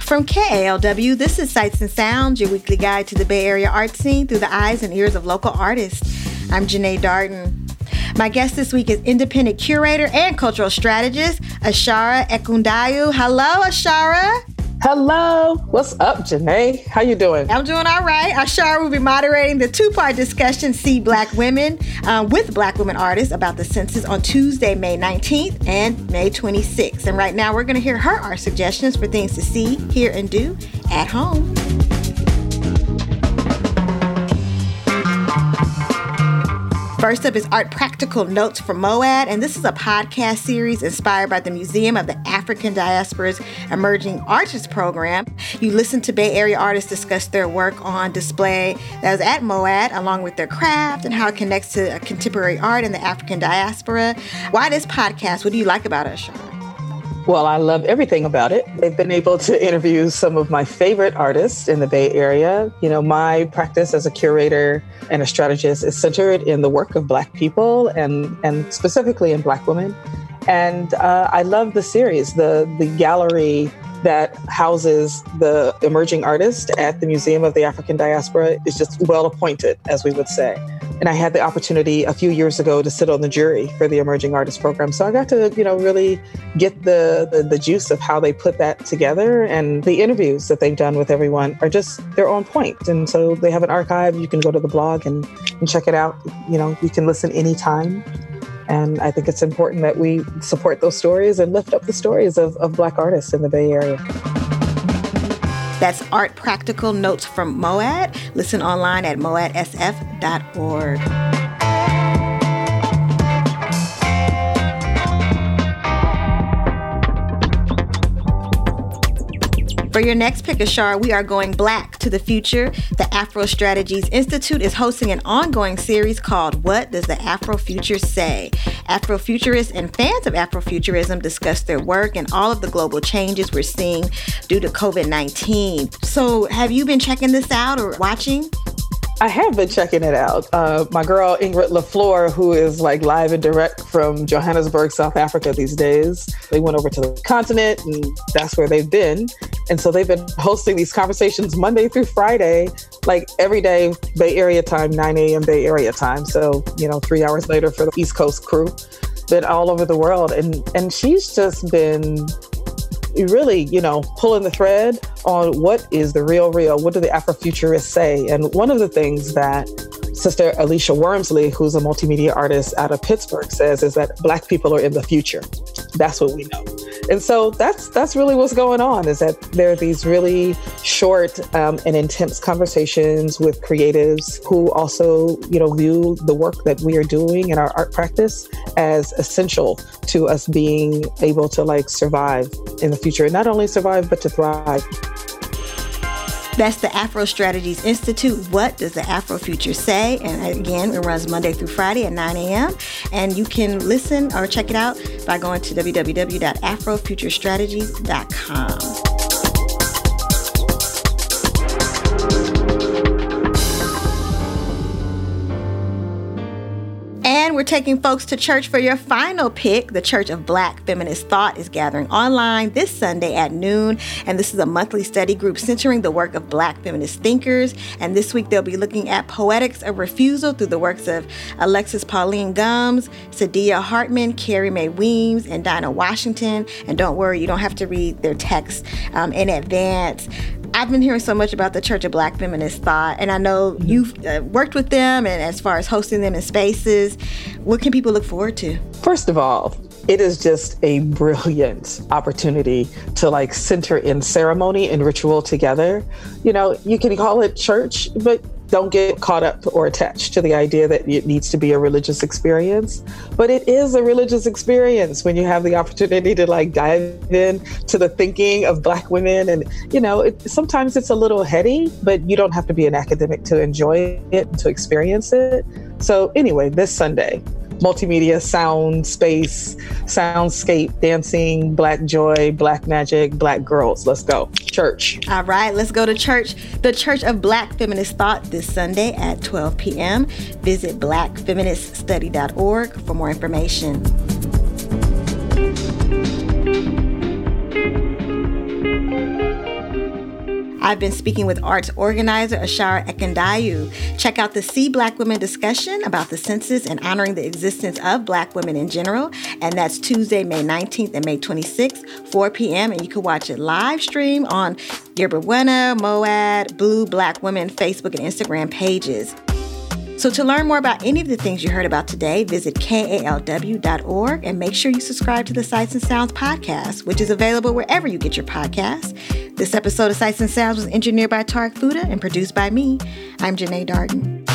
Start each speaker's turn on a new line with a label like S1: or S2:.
S1: From KALW, this is Sights and Sounds, your weekly guide to the Bay Area art scene through the eyes and ears of local artists. I'm Janae Darden. My guest this week is independent curator and cultural strategist, Ashara Ekundayo. Hello, Ashara.
S2: Hello. What's up, Janae? How you doing?
S1: I'm doing all right. Ashara will be moderating the two-part discussion, See Black Women, with Black women artists about the census on Tuesday, May 19th and May 26th. And right now, we're going to hear her art suggestions for things to see, hear, and do at home. First up is Art Practical Notes from MOAD, and this is a podcast series inspired by the Museum of the African Diaspora's Emerging Artists Program. You listen to Bay Area artists discuss their work on display that was at MOAD, along with their craft and how it connects to contemporary art in the African diaspora. Why this podcast? What do you like about it, Ashara?
S2: Well, I love everything about it. They've been able to interview some of my favorite artists in the Bay Area. You know, my practice as a curator and a strategist is centered in the work of Black people and specifically in Black women. And I love the series, the gallery that houses the emerging artists at the Museum of the African Diaspora is just well appointed, as we would say. And I had the opportunity a few years ago to sit on the jury for the Emerging Artists Program. So I got to, really get the juice of how they put that together. And the interviews that they've done with everyone are they're on point. And so they have an archive. You can go to the blog and check it out. You can listen anytime. And I think it's important that we support those stories and lift up the stories of Black artists in the Bay Area.
S1: That's Art Practical Notes from MOAD. Listen online at moadsf.org. For your next pick, Ashara, we are going Black to the future. The Afro Strategies Institute is hosting an ongoing series called What Does the Afrofuture Say? Afrofuturists and fans of Afrofuturism discuss their work and all of the global changes we're seeing due to COVID-19. So have you been checking this out or watching?
S2: I have been checking it out. My girl Ingrid LaFleur, who is live and direct from Johannesburg, South Africa these days, they went over to the continent and that's where they've been. And so they've been hosting these conversations Monday through Friday, every day, Bay Area time, 9 a.m. Bay Area time. So, 3 hours later for the East Coast crew, been all over the world. And she's just been really, pulling the thread on what is the real. What do the Afrofuturists say? And one of the things that Sister Alicia Wormsley, who's a multimedia artist out of Pittsburgh, says is that Black people are in the future. That's what we know. And so that's really what's going on, is that there are these really short and intense conversations with creatives who also, view the work that we are doing in our art practice as essential to us being able to survive in the future. And not only survive, but to thrive.
S1: That's the Afro Strategies Institute. What does the Afrofuture say? And again, it runs Monday through Friday at 9 a.m. And you can listen or check it out by going to www.afrofuturestrategies.com. And we're taking folks to church for your final pick. The Church of Black Feminist Thought is gathering online this Sunday at noon. And this is a monthly study group centering the work of Black feminist thinkers. And this week they'll be looking at Poetics of Refusal through the works of Alexis Pauline Gumbs, Saidiya Hartman, Carrie Mae Weems, and Dinah Washington. And don't worry, you don't have to read their text in advance. I've been hearing so much about the Church of Black Feminist Thought, and I know you've worked with them, and as far as hosting them in spaces, what can people look forward to?
S2: First of all, it is just a brilliant opportunity to center in ceremony and ritual together. You can call it church, but don't get caught up or attached to the idea that it needs to be a religious experience. But it is a religious experience when you have the opportunity to dive in to the thinking of Black women. And, sometimes it's a little heady, but you don't have to be an academic to enjoy it, to experience it. So anyway, this Sunday, multimedia, sound, space, soundscape, dancing, Black joy, Black magic, Black girls. Let's go. Church.
S1: All right, let's go to church. The Church of Black Feminist Thought this Sunday at 12 p.m. Visit blackfeministstudy.org for more information. I've been speaking with arts organizer Ashara Ekendayu. Check out the See Black Women discussion about the census and honoring the existence of Black women in general. And that's Tuesday, May 19th and May 26th, 4 p.m. And you can watch it live stream on Yerba Buena, Moad, Blue Black Women Facebook and Instagram pages. So to learn more about any of the things you heard about today, visit KALW.org and make sure you subscribe to the Sights and Sounds podcast, which is available wherever you get your podcasts. This episode of Sights and Sounds was engineered by Tarek Fuda and produced by me. I'm Janae Darden.